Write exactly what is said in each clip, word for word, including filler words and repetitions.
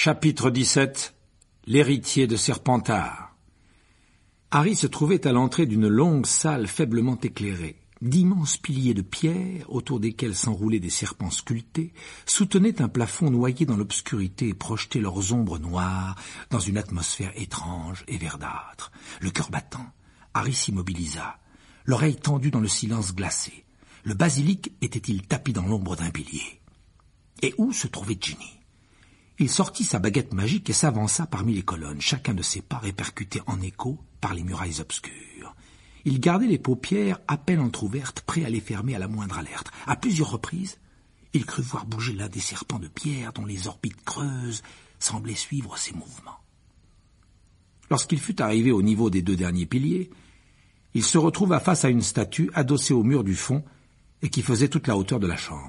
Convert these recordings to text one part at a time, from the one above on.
Chapitre dix-sept. L'héritier de Serpentard. Harry se trouvait à l'entrée d'une longue salle faiblement éclairée. D'immenses piliers de pierre, autour desquels s'enroulaient des serpents sculptés, soutenaient un plafond noyé dans l'obscurité et projetaient leurs ombres noires dans une atmosphère étrange et verdâtre. Le cœur battant, Harry s'immobilisa, l'oreille tendue dans le silence glacé. Le basilic était-il tapi dans l'ombre d'un pilier? Et où se trouvait Ginny? Il sortit sa baguette magique et s'avança parmi les colonnes, chacun de ses pas répercuté en écho par les murailles obscures. Il gardait les paupières à peine entr'ouvertes, prêt à les fermer à la moindre alerte. À plusieurs reprises, il crut voir bouger l'un des serpents de pierre dont les orbites creuses semblaient suivre ses mouvements. Lorsqu'il fut arrivé au niveau des deux derniers piliers, il se retrouva face à une statue adossée au mur du fond et qui faisait toute la hauteur de la chambre.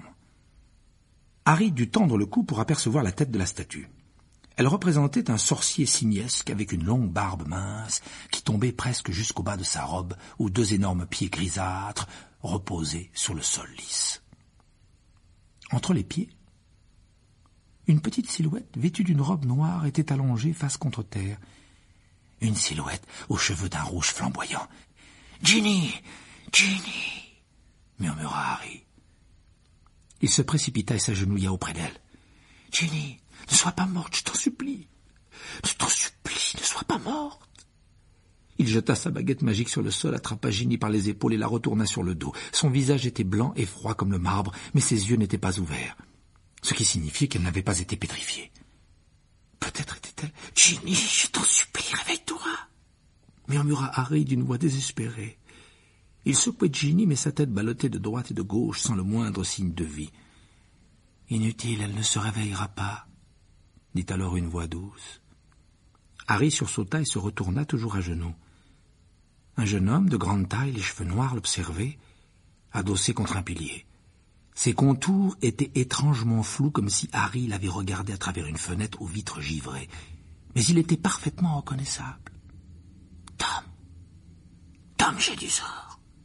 Harry dut tendre le cou pour apercevoir la tête de la statue. Elle représentait un sorcier simiesque avec une longue barbe mince qui tombait presque jusqu'au bas de sa robe où deux énormes pieds grisâtres reposaient sur le sol lisse. Entre les pieds, une petite silhouette vêtue d'une robe noire était allongée face contre terre. Une silhouette aux cheveux d'un rouge flamboyant. « Ginny! Ginny !» murmura Harry. Il se précipita et s'agenouilla auprès d'elle. « Ginny, ne sois pas morte, je t'en supplie. Je t'en supplie, ne sois pas morte. » Il jeta sa baguette magique sur le sol, attrapa Ginny par les épaules et la retourna sur le dos. Son visage était blanc et froid comme le marbre, mais ses yeux n'étaient pas ouverts, ce qui signifiait qu'elle n'avait pas été pétrifiée. Peut-être était-elle... « Ginny, je t'en supplie, réveille-toi » murmura Harry d'une voix désespérée. Il secouait Ginny, mais sa tête ballottait de droite et de gauche sans le moindre signe de vie. « Inutile, elle ne se réveillera pas, » dit alors une voix douce. Harry sursauta et se retourna toujours à genoux. Un jeune homme de grande taille, les cheveux noirs, l'observait, adossé contre un pilier. Ses contours étaient étrangement flous, comme si Harry l'avait regardé à travers une fenêtre aux vitres givrées. Mais il était parfaitement reconnaissable. « Tom Tom Jedusor !»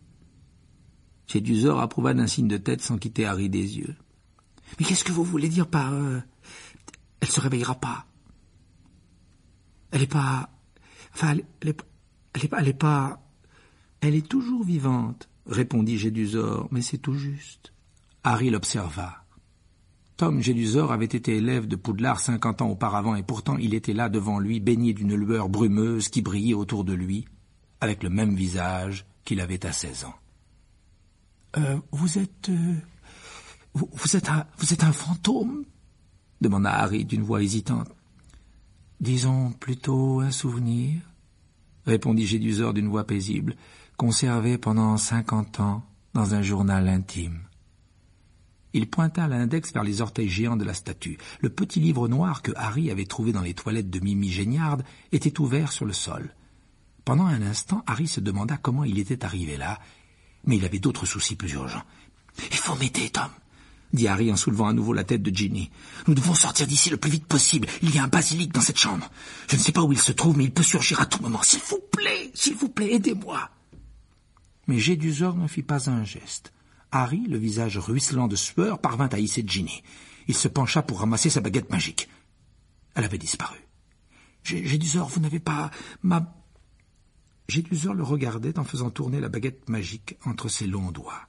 Jedusor approuva d'un signe de tête sans quitter Harry des yeux. « Mais qu'est-ce que vous voulez dire par... Euh, elle se réveillera pas? Elle est pas... Enfin, elle, elle, est, elle est pas... Elle est pas... Elle est toujours vivante, répondit Jedusor, mais c'est tout juste. » Harry l'observa. Tom Jedusor avait été élève de Poudlard cinquante ans auparavant, et pourtant il était là devant lui, baigné d'une lueur brumeuse qui brillait autour de lui, avec le même visage qu'il avait à seize ans. Euh, vous êtes... Euh, vous, vous êtes un... Vous êtes un fantôme ?» demanda Harry d'une voix hésitante. « Disons plutôt un souvenir, » répondit Jedusor d'une voix paisible, conservé pendant cinquante ans dans un journal intime. Il pointa l'index vers les orteils géants de la statue. Le petit livre noir que Harry avait trouvé dans les toilettes de Mimi Géniarde était ouvert sur le sol. Pendant un instant, Harry se demanda comment il était arrivé là, mais il avait d'autres soucis plus urgents. « Il faut m'aider, Tom !» dit Harry en soulevant à nouveau la tête de Ginny. « Nous devons sortir d'ici le plus vite possible. Il y a un basilic dans cette chambre. Je ne sais pas où il se trouve, mais il peut surgir à tout moment. S'il vous plaît, s'il vous plaît, aidez-moi !» Mais Jedusor ne fit pas un geste. Harry, le visage ruisselant de sueur, parvint à hisser Ginny. Il se pencha pour ramasser sa baguette magique. Elle avait disparu. « Jedusor, vous n'avez pas... ma... » Jedusor le regardait en faisant tourner la baguette magique entre ses longs doigts.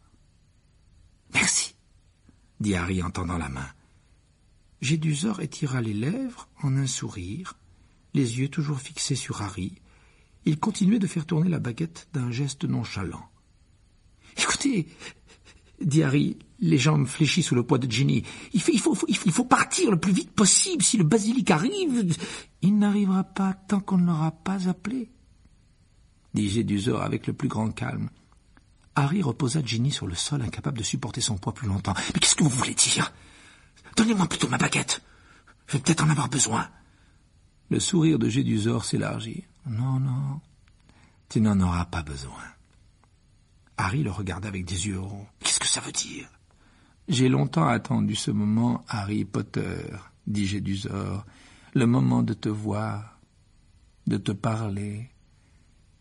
« Merci, » dit Harry en tendant la main. Jedusor étira les lèvres en un sourire, les yeux toujours fixés sur Harry. Il continuait de faire tourner la baguette d'un geste nonchalant. « Écoutez, » dit Harry, les jambes fléchies sous le poids de Ginny, il faut, il faut, il faut, il faut partir le plus vite possible. Si le basilic arrive... »« Il n'arrivera pas tant qu'on ne l'aura pas appelé, » dit Jedusor avec le plus grand calme. Harry reposa Ginny sur le sol, incapable de supporter son poids plus longtemps. « Mais qu'est-ce que vous voulez dire? Donnez-moi plutôt ma baguette. Je vais peut-être en avoir besoin. » Le sourire de Jedusor s'élargit. « Non, non, tu n'en auras pas besoin. » Harry le regarda avec des yeux ronds. « Qu'est-ce que ça veut dire? »« J'ai longtemps attendu ce moment, Harry Potter, » dit Jedusor. « Le moment de te voir, de te parler. »« Écoutez, »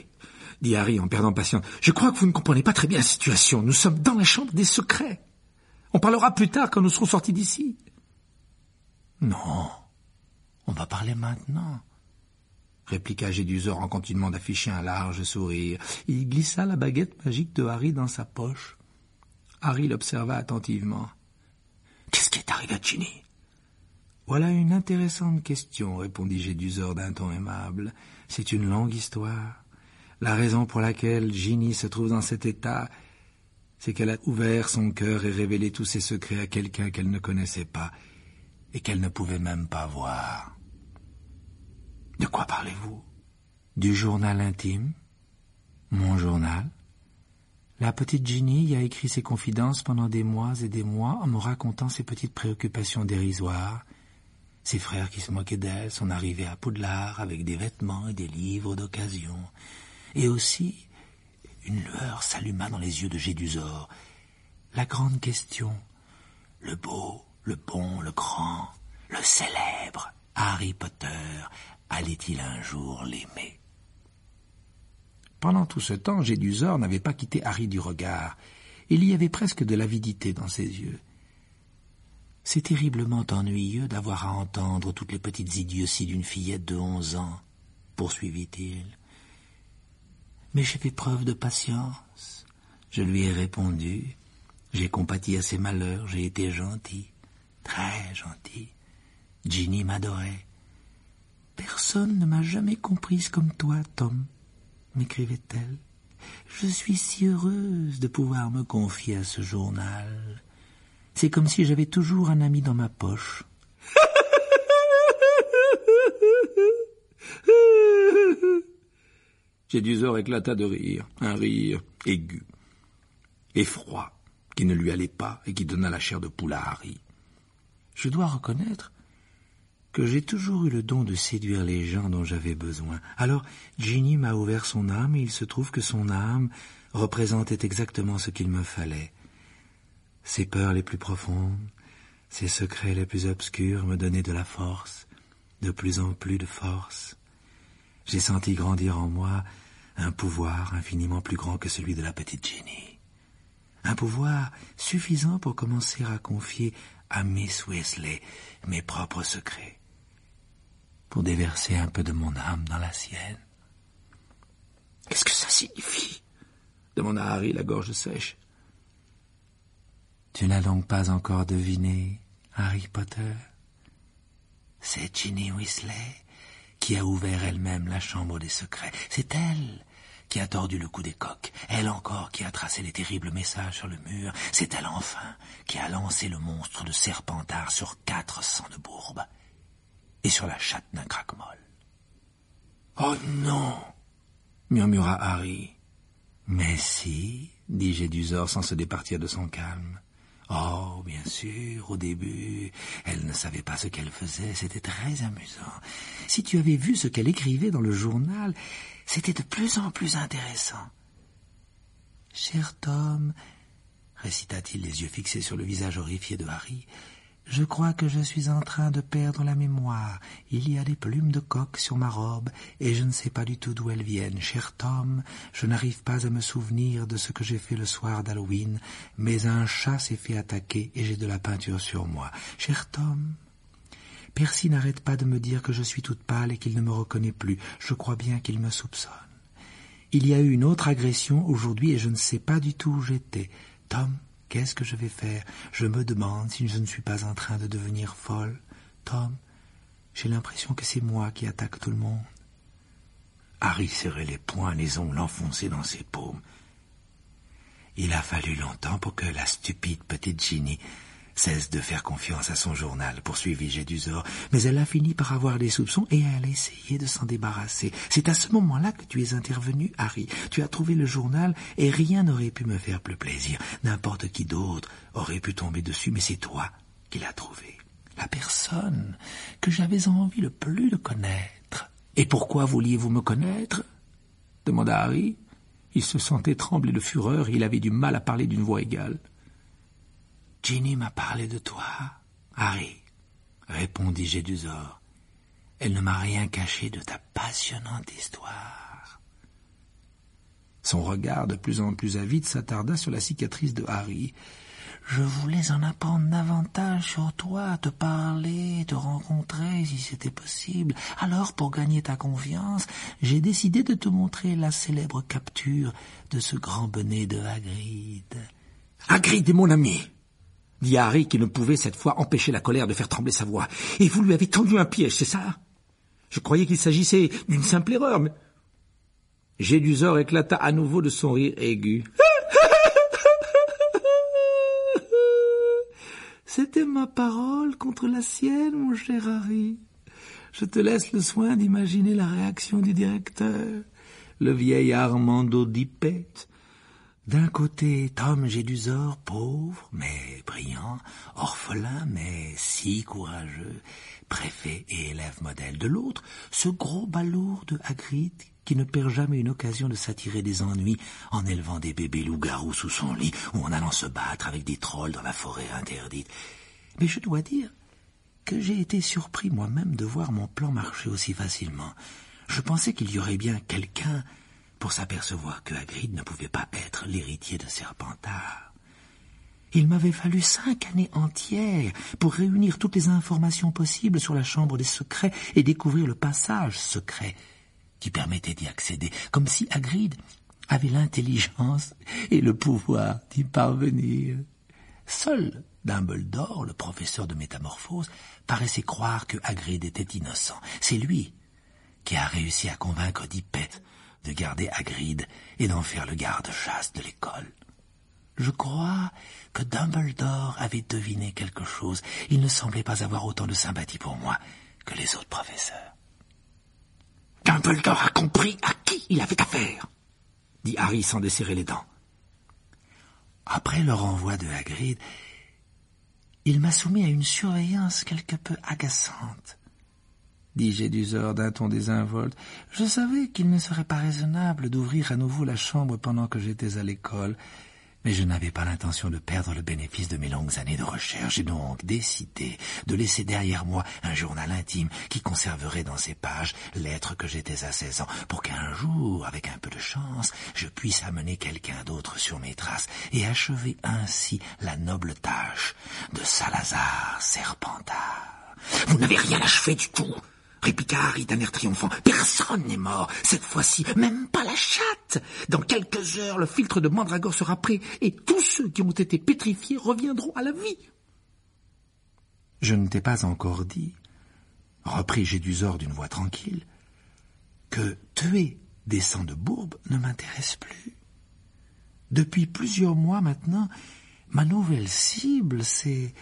dit Harry en perdant patience, « je crois que vous ne comprenez pas très bien la situation. Nous sommes dans la chambre des secrets. On parlera plus tard quand nous serons sortis d'ici. »« Non, va parler maintenant, répliqua Jedusor en continuant d'afficher un large sourire. Il glissa la baguette magique de Harry dans sa poche. Harry l'observa attentivement. « Qu'est-ce qui est arrivé à Ginny ?»« Voilà une intéressante question, répondit Jedusor d'un ton aimable. C'est une longue histoire. La raison pour laquelle Ginny se trouve dans cet état, c'est qu'elle a ouvert son cœur et révélé tous ses secrets à quelqu'un qu'elle ne connaissait pas et qu'elle ne pouvait même pas voir. » « De quoi parlez-vous ? Du journal intime ? Mon journal ? La petite Ginny y a écrit ses confidences pendant des mois et des mois en me racontant ses petites préoccupations dérisoires, ses frères qui se moquaient d'elle, son arrivée à Poudlard avec des vêtements et des livres d'occasion. Et aussi, une lueur s'alluma dans les yeux de Jedusor. La grande question, le beau, le bon, le grand, le célèbre Harry Potter, allait-il un jour l'aimer ? Pendant tout ce temps, Jedusor n'avait pas quitté Harry du regard. Il y avait presque de l'avidité dans ses yeux. « C'est terriblement ennuyeux d'avoir à entendre toutes les petites idioties d'une fillette de onze ans, poursuivit-il. Mais j'ai fait preuve de patience. Je lui ai répondu. J'ai compati à ses malheurs, j'ai été gentil, très gentil. Ginny m'adorait. Personne ne m'a jamais comprise comme toi, Tom, m'écrivait-elle. Je suis si heureuse de pouvoir me confier à ce journal. C'est comme si j'avais toujours un ami dans ma poche. Jedusor éclata de rire, un rire aigu et froid, qui ne lui allait pas et qui donna la chair de poule à Harry. Je dois reconnaître que j'ai toujours eu le don de séduire les gens dont j'avais besoin. Alors Ginny m'a ouvert son âme et il se trouve que son âme représentait exactement ce qu'il me fallait. Ses peurs les plus profondes, ses secrets les plus obscurs me donnaient de la force, de plus en plus de force. J'ai senti grandir en moi un pouvoir infiniment plus grand que celui de la petite Ginny. Un pouvoir suffisant pour commencer à confier à Miss Weasley mes propres secrets, pour déverser un peu de mon âme dans la sienne. « Qu'est-ce que ça signifie ?» demanda Harry, la gorge sèche. « Tu n'as donc pas encore deviné, Harry Potter ? C'est Ginny Weasley qui a ouvert elle-même la chambre des secrets. C'est elle qui a tordu le cou des coqs, elle encore qui a tracé les terribles messages sur le mur. C'est elle enfin qui a lancé le monstre de Serpentard sur quatre cents de bourbe et sur la chatte d'un craquemol. « Oh non !» murmura Harry. « Mais si, » dit Jedusor sans se départir de son calme. « Oh, bien sûr, au début, elle ne savait pas ce qu'elle faisait, c'était très amusant. Si tu avais vu ce qu'elle écrivait dans le journal, c'était de plus en plus intéressant. »« Cher Tom, » récita-t-il les yeux fixés sur le visage horrifié de Harry, « je crois que je suis en train de perdre la mémoire. Il y a des plumes de coq sur ma robe et je ne sais pas du tout d'où elles viennent. Cher Tom, je n'arrive pas à me souvenir de ce que j'ai fait le soir d'Halloween, mais un chat s'est fait attaquer et j'ai de la peinture sur moi. Cher Tom, Percy n'arrête pas de me dire que je suis toute pâle et qu'il ne me reconnaît plus. Je crois bien qu'il me soupçonne. Il y a eu une autre agression aujourd'hui et je ne sais pas du tout où j'étais. Tom, qu'est-ce que je vais faire? Je me demande si je ne suis pas en train de devenir folle. Tom, j'ai l'impression que c'est moi qui attaque tout le monde. » Harry serrait les poings, les ongles enfoncés dans ses paumes. Il a fallu longtemps pour que la stupide petite Ginny cesse de faire confiance à son journal, poursuivit Jedusor, mais elle a fini par avoir des soupçons et elle a essayé de s'en débarrasser. C'est à ce moment-là que tu es intervenu, Harry. Tu as trouvé le journal et rien n'aurait pu me faire plus plaisir. N'importe qui d'autre aurait pu tomber dessus, mais c'est toi qui l'as trouvé. La personne que j'avais envie le plus de connaître. Et pourquoi vouliez-vous me connaître? Demanda Harry. Il se sentait trembler de fureur et il avait du mal à parler d'une voix égale. Ginny m'a parlé de toi, Harry, répondit Jedusor. Elle ne m'a rien caché de ta passionnante histoire. Son regard de plus en plus avide s'attarda sur la cicatrice de Harry. Je voulais en apprendre davantage sur toi, te parler, te rencontrer si c'était possible. Alors, pour gagner ta confiance, j'ai décidé de te montrer la célèbre capture de ce grand bonnet de Hagrid. « Hagrid est mon ami !» dit Harry, qui ne pouvait cette fois empêcher la colère de faire trembler sa voix. « Et vous lui avez tendu un piège, c'est ça? Je croyais qu'il s'agissait d'une simple erreur, mais... » Jedusor éclata à nouveau de son rire aigu. « C'était ma parole contre la sienne, mon cher Harry. Je te laisse le soin d'imaginer la réaction du directeur, le vieil Armando Dippet. D'un côté, Tom Jedusor, pauvre, mais brillant, orphelin, mais si courageux, préfet et élève modèle. De l'autre, ce gros balourd de Hagrid qui ne perd jamais une occasion de s'attirer des ennuis en élevant des bébés loups-garous sous son lit ou en allant se battre avec des trolls dans la forêt interdite. Mais je dois dire que j'ai été surpris moi-même de voir mon plan marcher aussi facilement. Je pensais qu'il y aurait bien quelqu'un pour s'apercevoir que Hagrid ne pouvait pas être l'héritier de Serpentard. Il m'avait fallu cinq années entières pour réunir toutes les informations possibles sur la chambre des secrets et découvrir le passage secret qui permettait d'y accéder, comme si Hagrid avait l'intelligence et le pouvoir d'y parvenir. Seul Dumbledore, le professeur de métamorphose, paraissait croire que Hagrid était innocent. C'est lui qui a réussi à convaincre Dippet de garder Hagrid et d'en faire le garde-chasse de l'école. Je crois que Dumbledore avait deviné quelque chose. Il ne semblait pas avoir autant de sympathie pour moi que les autres professeurs. « Dumbledore a compris à qui il avait affaire !» dit Harry sans desserrer les dents. Après le renvoi de Hagrid, il m'a soumis à une surveillance quelque peu agaçante, dit Jedusor d'un ton désinvolte. Je savais qu'il ne serait pas raisonnable d'ouvrir à nouveau la chambre pendant que j'étais à l'école, mais je n'avais pas l'intention de perdre le bénéfice de mes longues années de recherche. J'ai donc décidé de laisser derrière moi un journal intime qui conserverait dans ses pages l'être que j'étais à seize ans, pour qu'un jour, avec un peu de chance, je puisse amener quelqu'un d'autre sur mes traces et achever ainsi la noble tâche de Salazar Serpentard. « Vous n'avez rien achevé du tout !» répliqua Harry d'un air triomphant. « Personne n'est mort, cette fois-ci, même pas la chatte. Dans quelques heures, le filtre de Mandragore sera prêt, et tous ceux qui ont été pétrifiés reviendront à la vie. » Je ne t'ai pas encore dit, reprit Jedusor d'une voix tranquille, que tuer des sangs de bourbe ne m'intéresse plus. Depuis plusieurs mois maintenant, ma nouvelle cible, c'est...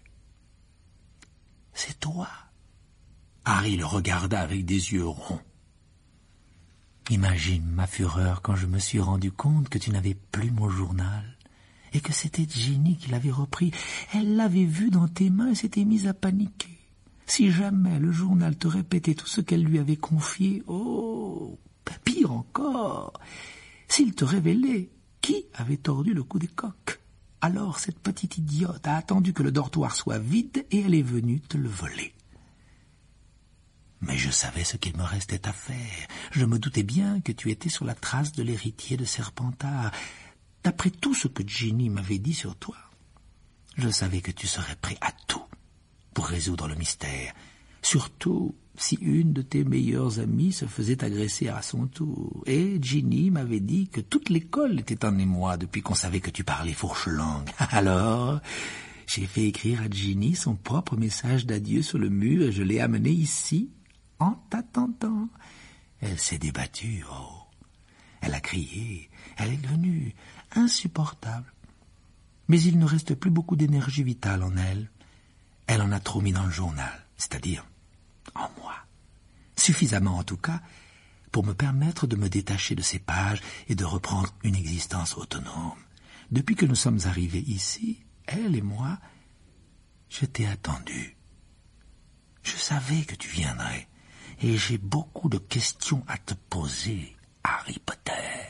c'est toi. Harry le regarda avec des yeux ronds. Imagine ma fureur quand je me suis rendu compte que tu n'avais plus mon journal et que c'était Ginny qui l'avait repris. Elle l'avait vu dans tes mains et s'était mise à paniquer. Si jamais le journal te répétait tout ce qu'elle lui avait confié, oh, pire encore, s'il te révélait qui avait tordu le cou des coqs, alors cette petite idiote a attendu que le dortoir soit vide et elle est venue te le voler. Mais je savais ce qu'il me restait à faire. Je me doutais bien que tu étais sur la trace de l'héritier de Serpentard. D'après tout ce que Ginny m'avait dit sur toi, je savais que tu serais prêt à tout pour résoudre le mystère, surtout si une de tes meilleures amies se faisait agresser à son tour. Et Ginny m'avait dit que toute l'école était en émoi depuis qu'on savait que tu parlais fourche-langue. Alors, j'ai fait écrire à Ginny son propre message d'adieu sur le mur et je l'ai amené ici, en t'attendant. Elle s'est débattue, oh. Elle a crié, elle est devenue insupportable. Mais il ne reste plus beaucoup d'énergie vitale en elle. Elle en a trop mis dans le journal, c'est-à-dire en moi. Suffisamment en tout cas pour me permettre de me détacher de ces pages et de reprendre une existence autonome. Depuis que nous sommes arrivés ici, elle et moi, je t'ai attendu. Je savais que tu viendrais. Et j'ai beaucoup de questions à te poser, Harry Potter.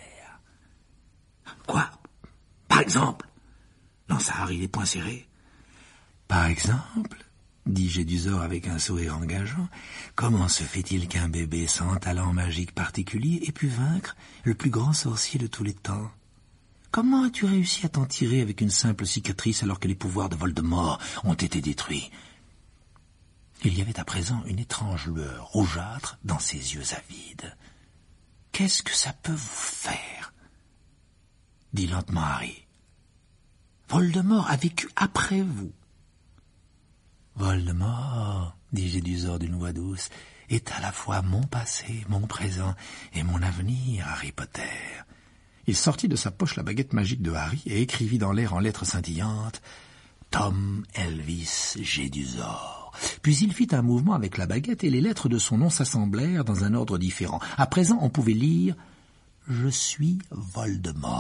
Quoi? Par exemple? Lança Harry les poings serrés. Par exemple, dit Jedusor avec un sourire engageant, comment se fait-il qu'un bébé sans talent magique particulier ait pu vaincre le plus grand sorcier de tous les temps? Comment as-tu réussi à t'en tirer avec une simple cicatrice alors que les pouvoirs de Voldemort ont été détruits? Il y avait à présent une étrange lueur rougeâtre dans ses yeux avides. « Qu'est-ce que ça peut vous faire ?» dit lentement Harry. « Voldemort a vécu après vous. »« Voldemort, dit Gédusor d'une voix douce, est à la fois mon passé, mon présent et mon avenir, Harry Potter. » Il sortit de sa poche la baguette magique de Harry et écrivit dans l'air en lettres scintillantes « Tom Elvis Gédusor ». Puis il fit un mouvement avec la baguette et les lettres de son nom s'assemblèrent dans un ordre différent. À présent, on pouvait lire « Je suis Voldemort ».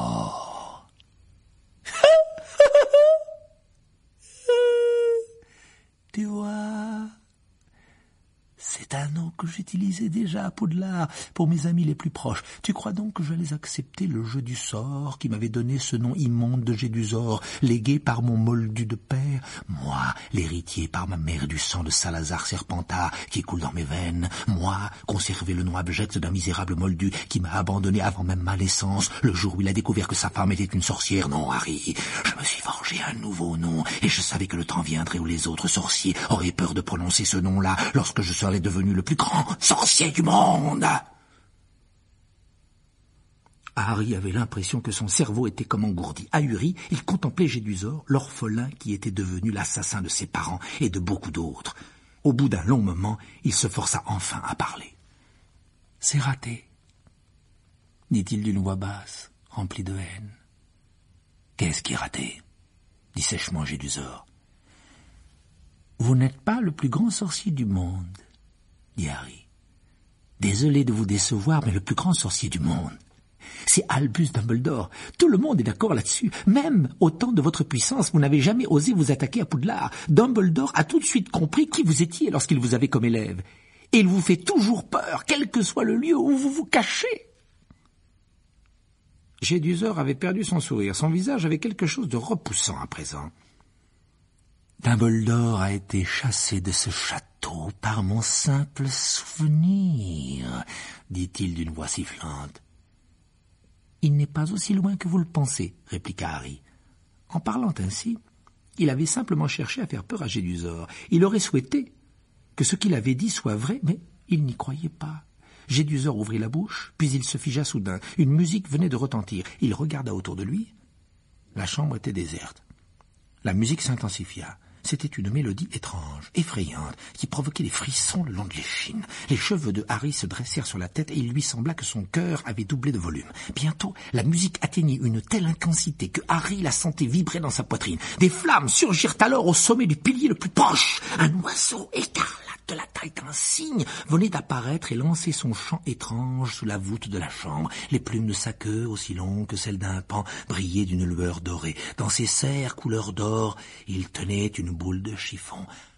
Tu vois, c'est un nom que j'utilisais déjà à Poudlard pour mes amis les plus proches. Tu crois donc que j'allais accepter le jeu du sort qui m'avait donné ce nom immonde de Gédusor, légué par mon moldu de père, moi, l'héritier par ma mère du sang de Salazar Serpentard qui coule dans mes veines, moi, conserver le nom abject d'un misérable moldu qui m'a abandonné avant même ma naissance, le jour où il a découvert que sa femme était une sorcière. Non, Harry, je me suis forgé un nouveau nom, et je savais que le temps viendrait où les autres sorciers auraient peur de prononcer ce nom-là lorsque je serais devenu le plus grand sorcier du monde. Harry avait l'impression que son cerveau était comme engourdi. Ahuri, il contemplait Gédusor, l'orphelin qui était devenu l'assassin de ses parents et de beaucoup d'autres. Au bout d'un long moment, il se força enfin à parler. « C'est raté, dit-il d'une voix basse, remplie de haine. « Qu'est-ce qui est raté ?» dit sèchement Gédusor. « Vous n'êtes pas le plus grand sorcier du monde, dit Harry. Désolé de vous décevoir, mais le plus grand sorcier du monde, c'est Albus Dumbledore. Tout le monde est d'accord là-dessus. Même au temps de votre puissance, vous n'avez jamais osé vous attaquer à Poudlard. Dumbledore a tout de suite compris qui vous étiez lorsqu'il vous avait comme élève. Et il vous fait toujours peur, quel que soit le lieu où vous vous cachez. Gédusor avait perdu son sourire. Son visage avait quelque chose de repoussant à présent. Dumbledore a été chassé de ce château par mon simple souvenir, dit-il d'une voix sifflante. Il n'est pas aussi loin que vous le pensez, répliqua Harry. En parlant ainsi, il avait simplement cherché à faire peur à Gédusor. Il aurait souhaité que ce qu'il avait dit soit vrai, mais il n'y croyait pas. Gédusor ouvrit la bouche, puis il se figea soudain. Une musique venait de retentir. Il regarda autour de lui. La chambre était déserte. La musique s'intensifia. C'était une mélodie étrange, effrayante, qui provoquait des frissons le long de l'échine. Les cheveux de Harry se dressèrent sur la tête et il lui sembla que son cœur avait doublé de volume. Bientôt, la musique atteignit une telle intensité que Harry la sentait vibrer dans sa poitrine. Des flammes surgirent alors au sommet du pilier le plus proche. Un oiseau écarlate de la taille d'un cygne venait d'apparaître et lancer son chant étrange sous la voûte de la chambre. Les plumes de sa queue, aussi longues que celles d'un paon, brillaient d'une lueur dorée. Dans ses serres couleur d'or, il tenait une boule de chiffon.